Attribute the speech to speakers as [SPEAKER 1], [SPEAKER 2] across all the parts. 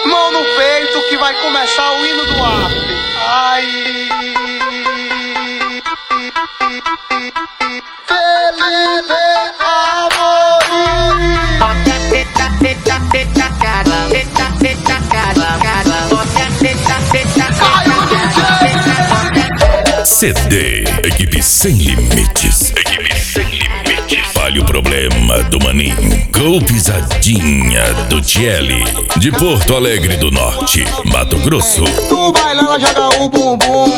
[SPEAKER 1] Mão no peito que vai começar o hino do after. Ai. Feliz amor.
[SPEAKER 2] CD, equipe sem limites. Equipe sem limites. Fale o problema do maninho. Com pisadinha do Tiele. De Porto Alegre do Norte, Mato Grosso.
[SPEAKER 1] Tu baila, ela joga o bumbum.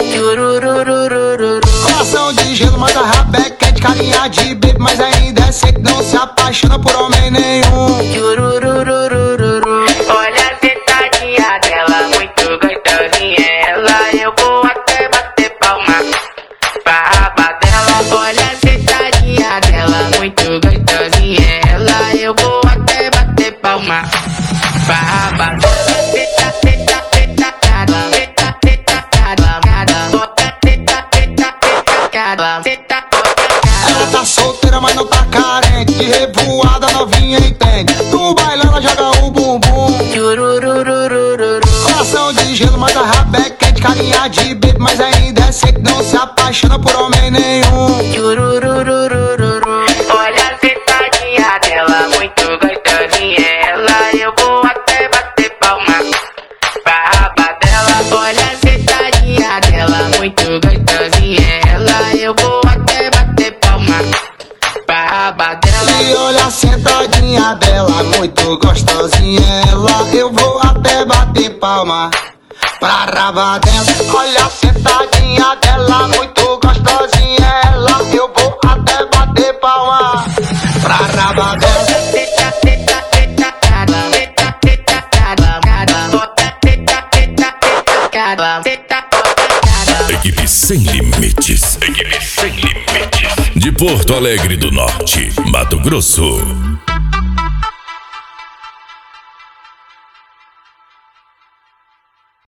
[SPEAKER 1] Coração de gelo, manda rabeca, é de carinha de bebê, mas ainda é seco, não se apaixona por homem nenhum.
[SPEAKER 3] Olha a sentadinha dela, muito gostosinha. Ela, eu vou até bater palma pra raba dela. Olha a sentadinha dela, muito gostosinha. Ela, eu vou até bater palma pra raba dela.
[SPEAKER 1] Ela tá solteira, mas não tá carente. De revoada, novinha entende. Tu baila, ela joga o bumbum. Coração de gelo, manda rabeca, é de carinha de bebê, mas ainda é seco, não se apaixona por homem nenhum.
[SPEAKER 3] Olha a sentadinha dela, muito gostosinha. Ela, eu vou até bater palma pra raba dela. Olha a sentadinha dela, muito gostosinha. Ela, eu vou até bater palma pra raba dela.
[SPEAKER 1] E olha a sentadinha dela, muito gostosinha. Ela, eu vou até bater palma pra raba dela. Olha a sentadinha dela, muito gostosinha. Ela, eu vou até bater palma pra raba dela.
[SPEAKER 2] Equipe sem limites. Equipe sem limites. De Porto Alegre do Norte, Mato Grosso.